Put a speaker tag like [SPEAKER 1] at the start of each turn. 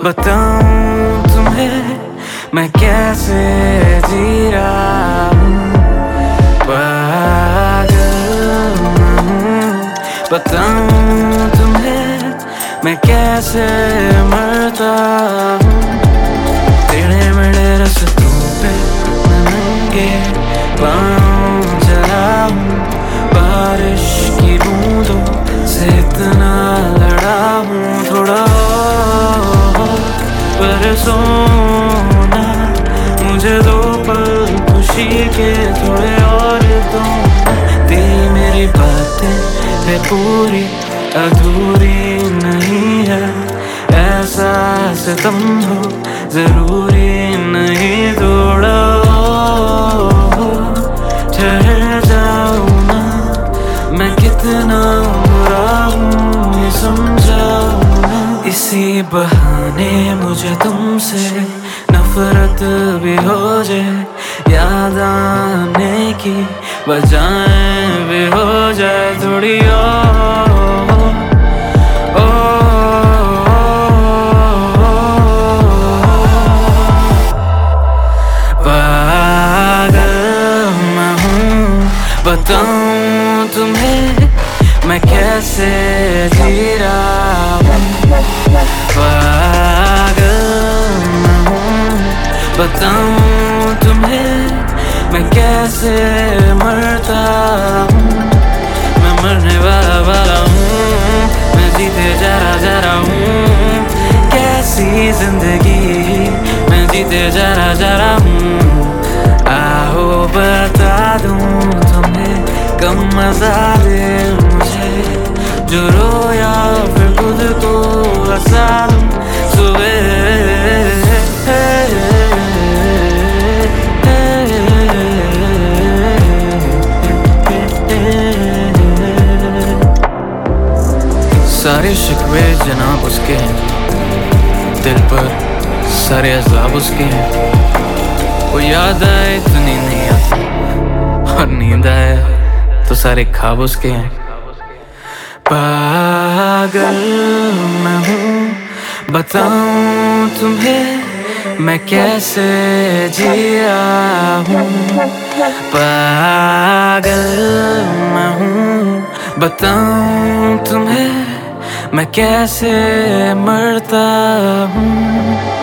[SPEAKER 1] बताऊं तुम्हें मैं कैसे जी रहा हूँ, पागल हूँ। बताऊं तुम्हें मैं कैसे मरता हूँ, टेढ़े मेढ़े रास्तों पे मैं नंगे पाँव चला हूँ, बारिश की बूंदों से इतना लड़ा हूँ। थोड़ा पर सोना मुझे दो पल खुशी के, थोड़े और तो दी मेरी बातें है पूरी अधूरी नहीं है, ऐसा सितम हो जरूरी नहीं। थोड़ा ठहर जाऊं ना, मैं कितना बुरा हूँ ये समझाऊं ना। इसी बहाने मुझे तुमसे नफरत भी हो जाए, याद आने की वजह भी हो जाए थोड़ी पागल मैं हूँ। बताऊं तुम्हें मैं कैसे जी रहा हूँ, पागल मैं हूँ। बताऊं तुम्हें मैं कैसे मरता हूँ, मैं मरने वाला हूँ, मैं जीते जा रहा हूँ। कैसी जिंदगी मैं जीते जा रहा हूँ, आओ बता दूं तुम्हें, कम मजा दे मुझे जो रोया फिर खुद को हंसा दूं सारे शिकवे जनाब उसके हैं, दिल पर सारे अज़ाब उसके हैं। वो याद आए तो नींद नहीं आती, और नींद आए तो सारे ख्वाब उसके हैं। पागल मैं हूँ, बताऊं तुम्हें मैं कैसे जी रहा हूँ, पागल मैं हूँ। बताऊं तुम्हें मैं कैसे मरता हूँ।